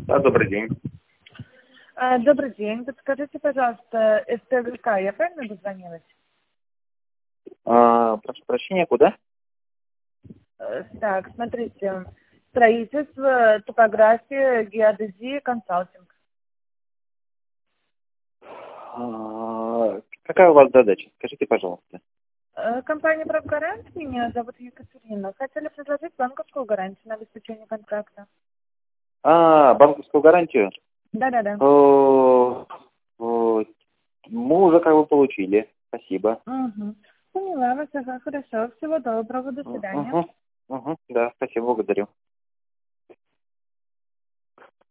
Да, добрый день. Добрый день. Подскажите, пожалуйста, СТВК, я правильно дозвонилась? Прошу прощения, куда? Так, смотрите, строительство, топография, геодезия, консалтинг. Какая у вас задача? Скажите, пожалуйста. Компания «Правгарант», меня зовут Екатерина. Хотели предложить банковскую гарантию на обеспечение контракта. Банковскую гарантию? Да-да-да. Мы уже как бы получили. Спасибо. Угу. Поняла вас, ага, хорошо. Всего доброго, до свидания. Да, спасибо, благодарю.